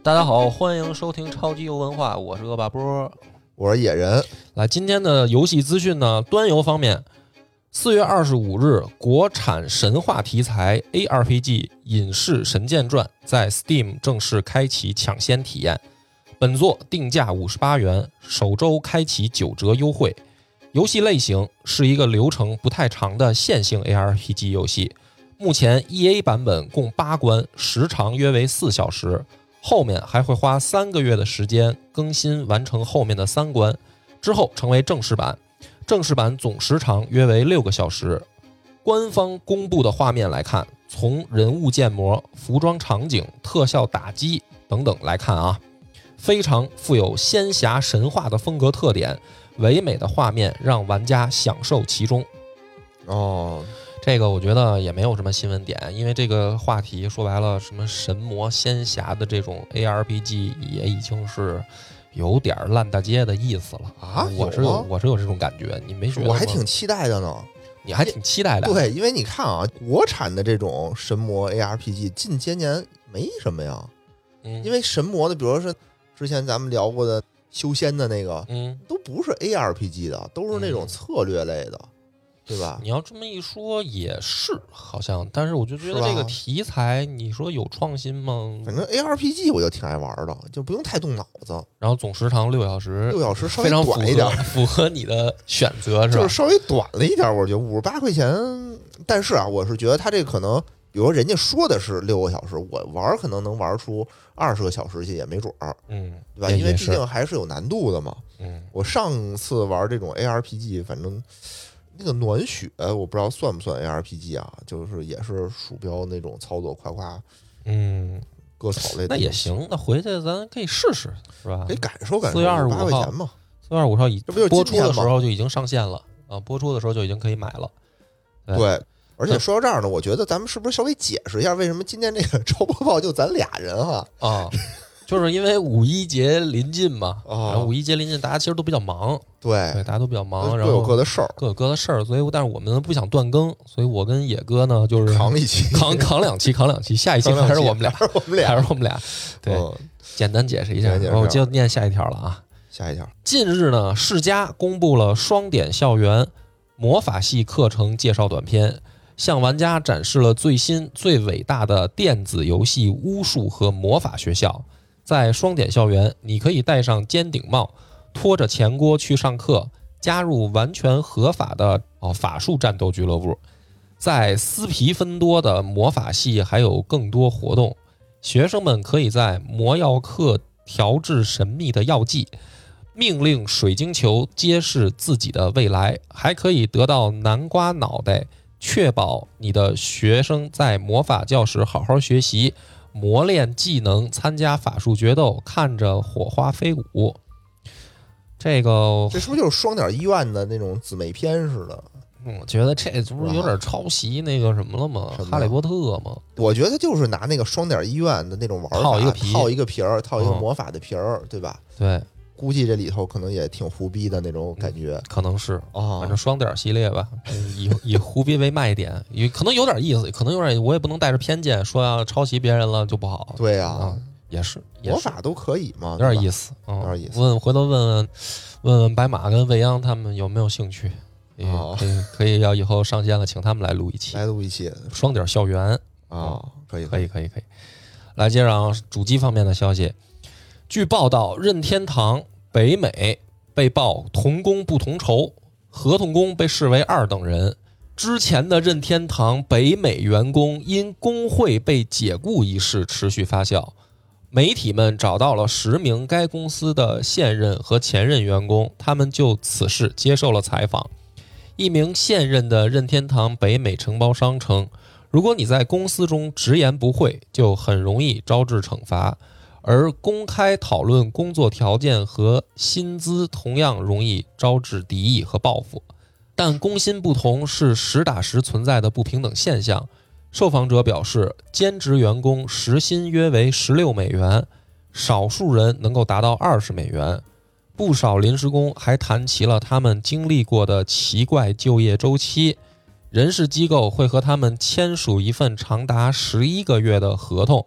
大家好，欢迎收听超级游文化，我是恶霸波， 我是野人。 来，今天的游戏资讯呢，端游方面，4月25日，国产神话题材 ARPG《隐士神剑传》在 Steam 正式开启抢先体验，本作定价58元，首周开启9折优惠。游戏类型是一个流程不太长的线性 ARPG 游戏，目前 EA 版本共8关，时长约为4小时。后面还会花3个月的时间更新完成后面的3关，之后成为正式版。正式版总时长约为6个小时。官方公布的画面来看，从人物建模、服装场景、特效打击等等来看啊，非常富有仙侠神话的风格特点，唯美的画面让玩家享受其中。这个我觉得也没有什么新闻点，因为这个话题说白了，什么神魔仙侠的这种 ARPG 也已经是有点烂大街的意思了啊！ 我是有这种感觉，你没觉得吗？ 我还挺期待的呢。 你还挺期待的？ 对，因为你看啊，国产的这种神魔 ARPG 近些年没什么呀。因为神魔的，比如说之前咱们聊过的修仙的那个，都不是 ARPG 的，都是那种策略类的。对吧？ 你要这么一说也是，好像，但是我就觉得这个题材，你说有创新吗？ 反正 ARPG 我就挺爱玩的，就不用太动脑子。 然后总时长6小时 ，6小时稍微非常短一点， 符合你的选择是吧？ 就是稍微短了一点，我觉得58块钱。但是啊，我是觉得他这个可能，比如人家说的是6个小时，我玩可能能玩出20个小时去也没准儿，对吧？因为毕竟还是有难度的嘛。我上次玩这种 ARPG，反正。那个暖雪我不知道算不算 ARPG 啊，就是也是鼠标那种操作，夸夸，割草类的。 那也行，那回去咱可以试试，是吧？ 可以感受感受。 4月25 号，8块钱嘛 ，4月25号播出的时候就已经上线了啊，播出的时候就已经可以买了。 对，而且说到这儿呢，我觉得咱们是不是稍微解释一下，为什么今天这个超播报就咱俩人哈？ 啊。就是因为5·1节临近嘛，然后5·1节临近，大家其实都比较忙，对，大家都比较忙，然后各有各的事儿， 各有各的事儿，所以但是我们不想断更，所以我跟野哥呢就是扛一期， 扛2期，下一期还是我们俩，对，简单解释一下，我就念下一条了啊， 下一条。 近日呢，世嘉公布了双点校园魔法系课程介绍短片。向玩家展示了最新最伟大的电子游戏巫术和魔法学校。在双点校园，你可以戴上尖顶帽，拖着钱锅去上课，加入完全合法的法术战斗俱乐部。在斯皮芬多的魔法系还有更多活动，学生们可以在魔药课调制神秘的药剂，命令水晶球揭示自己的未来，还可以得到南瓜脑袋，确保你的学生在魔法教室好好学习，磨练技能，参加法术决斗，看着火花飞舞。这是不是就是双点医院的那种姊妹篇似的？ 我觉得这不是有点抄袭那个什么了吗？哈利波特吗？ 我觉得就是拿那个双点医院的那种玩法，套一个皮儿，套一个魔法的皮儿，对吧？ 对。 估计这里头可能也挺胡逼的那种感觉， 可能是反正双点系列吧，以胡逼为卖点，可能有点意思，可能有点，我也不能带着偏见说要抄袭别人了就不好。 对呀， 也是魔法都可以嘛， 有点意思， 有点意思。 回头问问白马跟未央他们有没有兴趣，可以要以后上线了，请他们来录一期，双点校园可以。 来接上主机方面的消息。据报道，任天堂北美被曝同工不同酬，合同工被视为2等人。之前的任天堂北美员工因工会被解雇一事持续发酵，媒体们找到了10名该公司的现任和前任员工，他们就此事接受了采访。一名现任的任天堂北美承包商称，如果你在公司中直言不讳，就很容易招致惩罚。而公开讨论工作条件和薪资同样容易招致敌意和报复，但工薪不同是实打实存在的不平等现象。受访者表示，兼职员工时薪约为16美元，少数人能够达到20美元。不少临时工还谈起了他们经历过的奇怪就业周期，人事机构会和他们签署一份长达11个月的合同，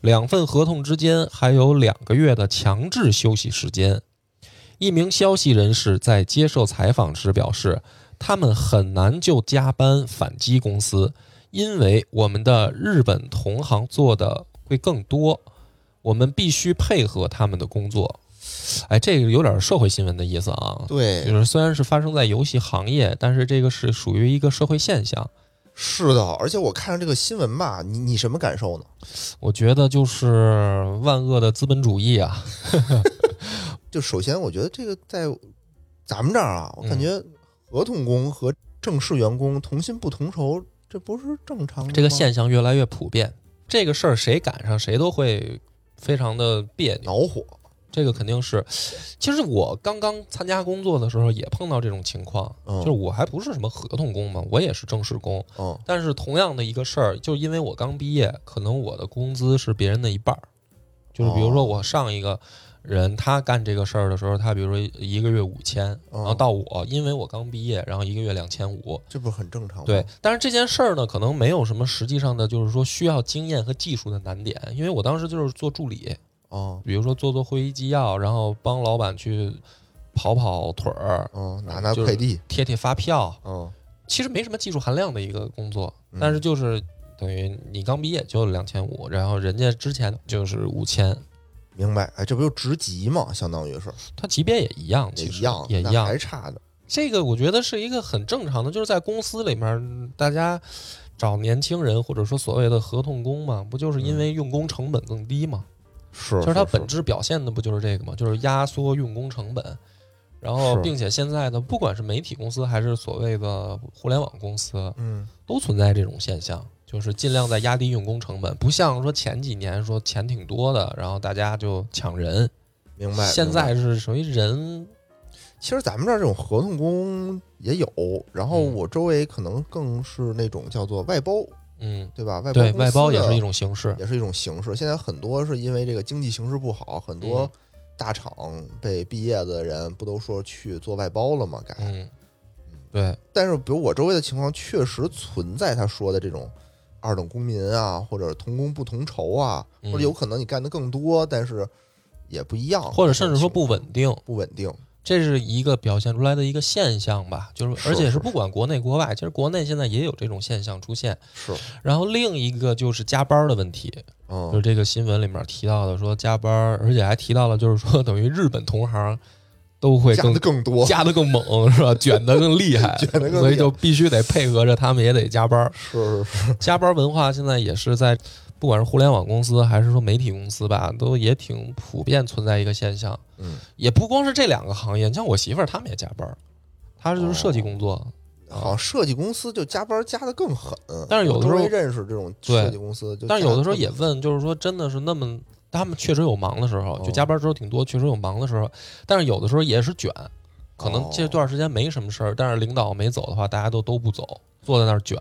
2份合同之间还有2个月的强制休息时间。一名消息人士在接受采访时表示，他们很难就加班反击公司，因为我们的日本同行做的会更多，我们必须配合他们的工作。哎，这个有点社会新闻的意思啊。 对， 就是虽然是发生在游戏行业，但是这个是属于一个社会现象。 是的，而且我看这个新闻吧，你什么感受呢？ 我觉得就是万恶的资本主义啊。 就首先，我觉得这个在咱们这儿啊，我感觉合同工和正式员工同薪不同酬，这不是正常的吗？ 这个现象越来越普遍，这个事儿谁赶上谁都会非常的别扭恼火。 这个肯定是，其实我刚刚参加工作的时候也碰到这种情况，就是我还不是什么合同工嘛，我也是正式工，但是同样的一个事儿，就因为我刚毕业，可能我的工资是别人的一半，就是比如说我上一个人他干这个事儿的时候，他比如说1个月5000，然后到我，因为我刚毕业，然后1个月2500， 这不是很正常吗？ 对，但是这件事儿呢，可能没有什么实际上的，就是说需要经验和技术的难点，因为我当时就是做助理。比如说做会议纪要，然后帮老板去跑腿儿， 拿快递， 贴发票，其实没什么技术含量的一个工作，但是就是等于你刚毕业就2500，然后人家之前就是5000， 明白？哎，这不就职级吗？相当于是， 他级别也一样，其实也一样， 还差的。 这个我觉得是一个很正常的，就是在公司里面，大家找年轻人或者说所谓的合同工嘛，不就是因为用工成本更低吗？就是它本质表现的不就是这个吗？就是压缩用工成本，然后并且现在的不管是媒体公司还是所谓的互联网公司，都存在这种现象，就是尽量在压低用工成本，不像说前几年说钱挺多的，然后大家就抢人。 明白。 现在是属于人， 其实咱们这儿这种合同工也有，然后我周围可能更是那种叫做外包。对吧？外包也是一种形式， 现在很多是因为这个经济形势不好，很多大厂被毕业的人不都说去做外包了吗？ 对。 但是比如我周围的情况，确实存在他说的这种二等公民啊，或者同工不同酬啊，或者有可能你干的更多，但是也不一样， 或者甚至说不稳定。 这是一个表现出来的一个现象吧，就是而且是不管国内国外，其实国内现在也有这种现象出现。然后另一个就是加班的问题，就是这个新闻里面提到的说加班，而且还提到了就是说等于日本同行都会加的更多， 加的更猛，是吧？卷的更厉害，所以就必须得配合着他们也得加班。 是加班文化现在也是在。不管是互联网公司还是说媒体公司吧，都也挺普遍存在一个现象。也不光是这2个行业，像我媳妇儿他们也加班，她就是设计工作， 好像设计公司就加班加的更狠。 但是有的时候认识这种设计公司， 但是有的时候也问，就是说真的是那么，他们确实有忙的时候，就加班时候挺多，确实有忙的时候，但是有的时候也是卷，可能这段时间没什么事儿，但是领导没走的话，大家都不走，坐在那儿卷。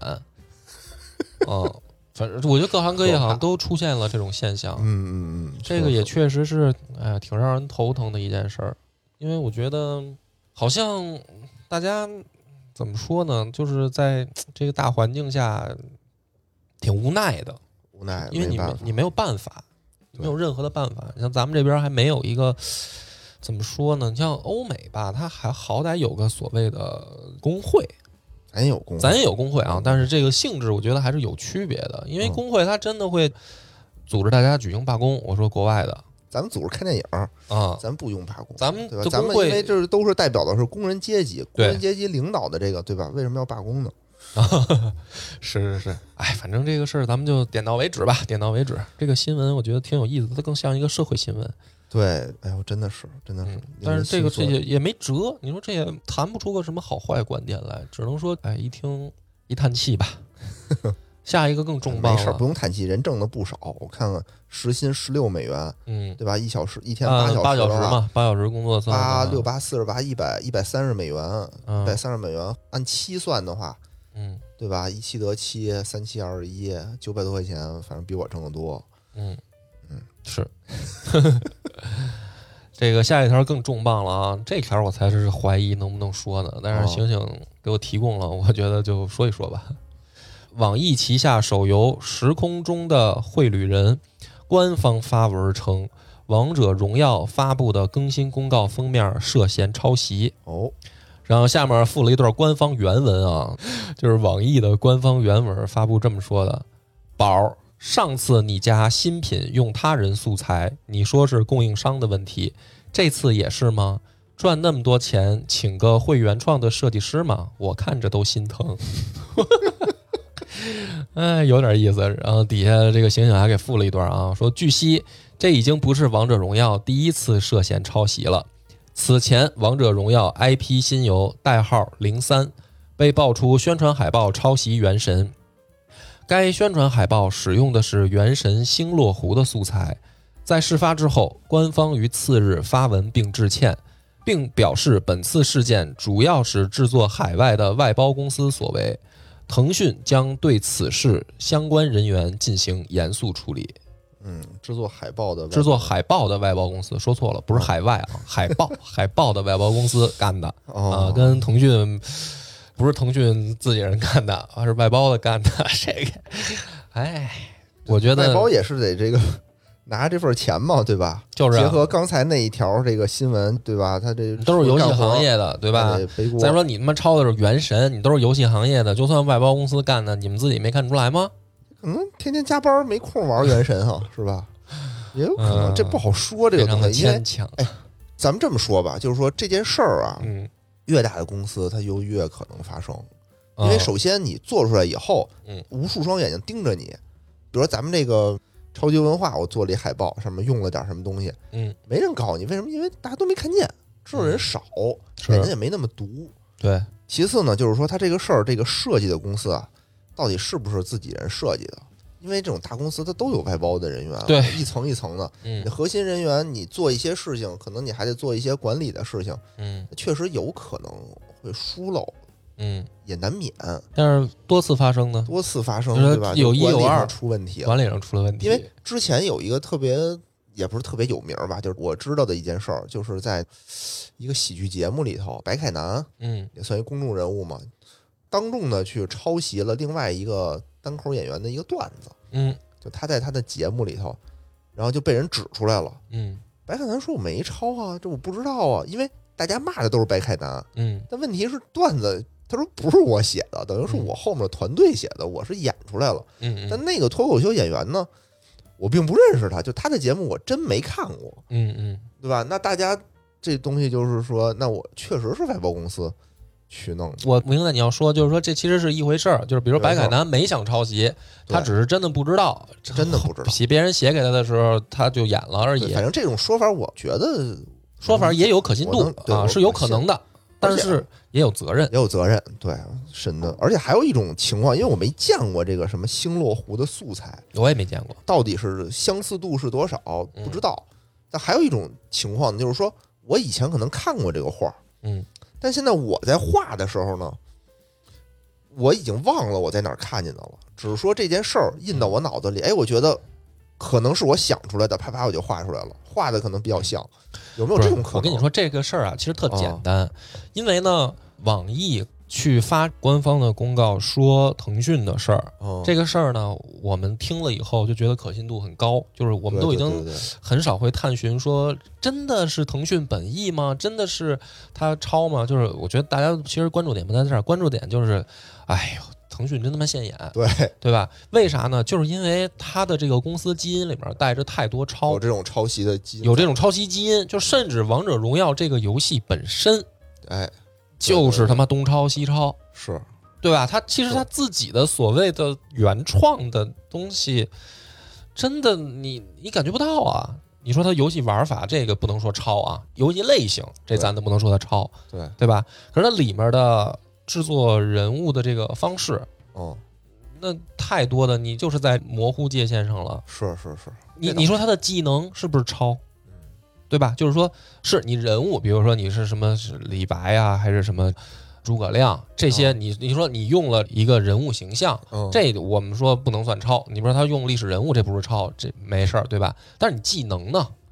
反正我觉得各行各业好像都出现了这种现象。这个也确实是，哎呀，挺让人头疼的一件事儿。因为我觉得好像大家怎么说呢，就是在这个大环境下挺无奈的，因为你没有办法，没有任何的办法。像咱们这边还没有一个怎么说呢？像欧美吧，它还好歹有个所谓的工会。咱也有工会啊，但是这个性质我觉得还是有区别的，因为工会它真的会组织大家举行罢工。我说国外的， 咱们组织看电影啊， 咱不用罢工， 咱们对吧？咱们因为这都是代表的是工人阶级，工人阶级领导的这个，对吧？为什么要罢工呢？ 是，哎，反正这个事儿咱们就点到为止吧，点到为止。这个新闻我觉得挺有意思的，它更像一个社会新闻。 对，哎呦，真的是， 但是这也没辙，你说这也谈不出个什么好坏观点来，只能说，哎，一听一叹气吧。下一个更重磅了， 没事，不用叹气，人挣的不少。我看看，时薪16美元，对吧？1小时，一天8 小时嘛，8小时工作算 8、6、8、48、130美元，130美元，按7算的话，对吧？1/7得7，3、7、21，900多块钱，反正比我挣得多。 是。这个下一条更重磅了啊！这条我才是怀疑能不能说呢，但是醒醒给我提供了，我觉得就说一说吧。网易旗下手游《时空中的绘旅人》 官方发文称，王者荣耀发布的更新公告封面涉嫌抄袭哦。 然后下面附了一段官方原文啊，就是网易的官方原文发布这么说的：宝，上次你家新品用他人素材，你说是供应商的问题，这次也是吗？赚那么多钱，请个会原创的设计师嘛，我看着都心疼。哎，有点意思。然后底下这个刑警还给附了一段啊，说据悉，这已经不是王者荣耀第一次涉嫌抄袭了。此前，王者荣耀 IP 新游代号03被爆出宣传海报抄袭原神，该宣传海报使用的是原神星落湖的素材。在事发之后，官方于次日发文并致歉，并表示本次事件主要是制作海外的外包公司所为，腾讯将对此事相关人员进行严肃处理。 制作海报的外包公司说错了，不是海外啊，海报的外包公司干的啊，跟腾讯不是腾讯自己人干的，而是外包的干的。这个，哎，我觉得外包也是得这个拿这份钱嘛，对吧？ 就是结合刚才那一条这个新闻，对吧？他这都是游戏行业的，对吧？再说你他妈抄的是原神，你都是游戏行业的，就算外包公司干的，你们自己没看出来吗？ 可能天天加班没空玩原神哈，是吧？也有可能，这不好说这个东西，因为咱们这么说吧，就是说这件事儿啊，越大的公司它就越可能发生，因为首先你做出来以后，无数双眼睛盯着你，比如说咱们这个超级文化，我做了一海报，上面用了点什么东西，没人告你，为什么？因为大家都没看见，知道人少，眼睛也没那么毒。 对。 其次呢，就是说他这个事儿，这个设计的公司啊，到底是不是自己人设计的？因为这种大公司它都有外包的人员， 对， 一层一层的。你核心人员你做一些事情，可能你还得做一些管理的事情，确实有可能会疏漏，也难免。 但是多次发生呢？ 多次发生，对吧？ 有一有二出问题， 管理上出了问题。 因为之前有一个特别，也不是特别有名吧，就是我知道的一件事儿，就是在一个喜剧节目里头，白凯南，也算一公众人物嘛，当众的去抄袭了另外一个单口演员的一个段子，就他在他的节目里头，然后就被人指出来了，白凯南说我没抄啊，这我不知道啊，因为大家骂的都是白凯南，但问题是段子，他说不是我写的，等于是我后面的团队写的，我是演出来了，但那个脱口秀演员呢，我并不认识他，就他的节目我真没看过，对吧？那大家这东西就是说，那我确实是外包公司去弄。 我明白你要说，就是说这其实是一回事儿，就是比如白凯南没想抄袭，他只是真的不知道，别人写给他的时候他就演了而已。 反正这种说法，我觉得说法也有可信度啊，是有可能的，但是也有责任， 对，深的。而且还有一种情况，因为我没见过这个什么星落湖的素材， 我也没见过， 到底是相似度是多少不知道。但还有一种情况就是说，我以前可能看过这个画，但现在我在画的时候呢，我已经忘了我在哪儿看见的了，只是说这件事儿印到我脑子里，我觉得可能是我想出来的，啪啪我就画出来了，画的可能比较像，有没有这种可能？ 我跟你说这个事儿啊，其实特简单，因为呢，网易去发官方的公告说腾讯的事儿，这个事儿呢，我们听了以后就觉得可信度很高，就是我们都已经很少会探寻说真的是腾讯本意吗？真的是他抄吗？就是我觉得大家其实关注点不在这儿，关注点就是，哎呦，腾讯真他妈现眼，对吧？为啥呢？就是因为他的这个公司基因里面带着太多抄， 有这种抄袭的基因， 有这种抄袭基因，就甚至王者荣耀这个游戏本身，就是他妈东抄西抄， 是对吧？他其实他自己的所谓的原创的东西，真的你感觉不到啊。你说他游戏玩法这个不能说抄啊，游戏类型这咱都不能说他抄，对吧？可是它里面的制作人物的这个方式，那太多的你就是在模糊界限上了。 是， 你说他的技能是不是抄？对吧？就是说，是你人物，比如说你是什么李白啊，还是什么诸葛亮这些，你说你用了一个人物形象，这我们说不能算抄。你比如说他用历史人物，这不是抄，这没事儿，对吧？但是你技能呢？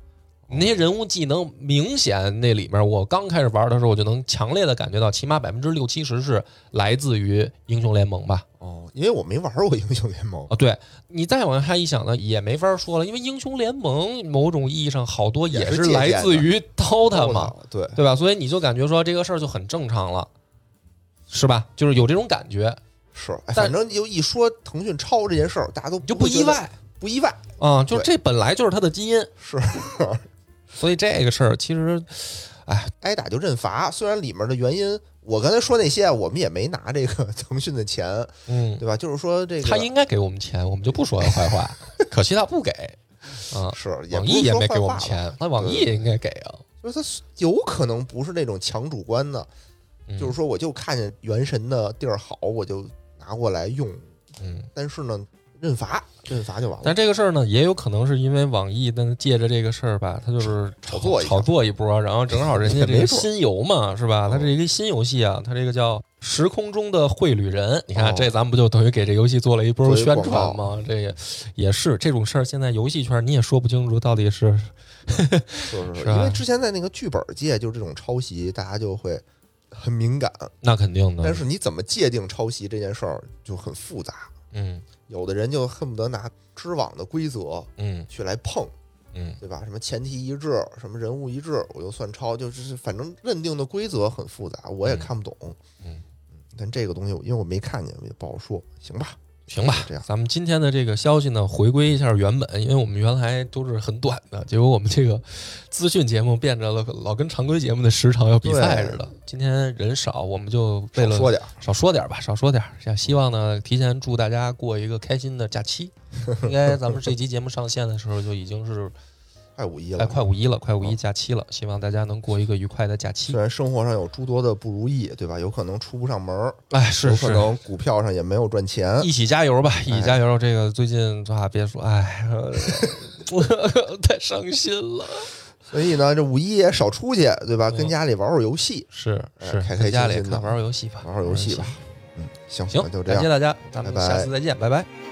那些人物技能明显那里面，我刚开始玩的时候，我就能强烈的感觉到，起码60%-70%是来自于英雄联盟吧。 因为我没玩过英雄联盟啊。对，你再往下一想呢，也没法说了，因为英雄联盟某种意义上好多也是来自于 DOTA 嘛，对吧？所以你就感觉说这个事儿就很正常了，是吧？就是有这种感觉。 是，反正就一说腾讯抄这件事儿，大家都就不意外，啊，就这本来就是他的基因， 是。 所以这个事儿其实， 挨打就认罚。虽然里面的原因，我刚才说那些，我们也没拿这个腾讯的钱，对吧？就是说这个他应该给我们钱，我们就不说他坏话。可惜他不给， 是网易也没给我们钱，那网易也应该给啊。 就是他有可能不是那种强主观的，就是说我就看见原神的地儿好，我就拿过来用，但是呢。认罚就完了。 但这个事儿呢，也有可能是因为网易借着这个事儿吧，他就是炒作一波，然后正好人家这个新游嘛，是吧？它是一个新游戏啊，它这个叫《时空中的绘旅人》。你看，这咱们不就等于给这游戏做了一波宣传吗？这个也是这种事儿，现在游戏圈你也说不清楚到底是因为之前在那个剧本界，就这种抄袭，大家就会很敏感。 那肯定的。 但是你怎么界定抄袭这件事儿就很复杂。有的人就恨不得拿知网的规则，去来碰，对吧？什么前提一致，什么人物一致，我就算抄，就是反正认定的规则很复杂，我也看不懂。但这个东西因为我没看见，也不好说。行吧，这样咱们今天的这个消息呢，回归一下原本，因为我们原来都是很短的，结果我们这个资讯节目变成了老跟常规节目的时长要比赛似的。今天人少，我们就为了少说点吧，少说点。希望呢，提前祝大家过一个开心的假期。应该咱们这期节目上线的时候就已经是快五一了， 快五一假期了。希望大家能过一个愉快的假期。 虽然生活上有诸多的不如意，对吧？有可能出不上门， 是有可能股票上也没有赚钱。 一起加油吧，一起加油！这个最近别说，太伤心了。 所以呢，这五一也少出去，对吧？跟家里玩游戏， 是开开心心的玩游戏吧， 玩游戏吧。行， 就这样， 感谢大家，咱们下次再见，拜拜。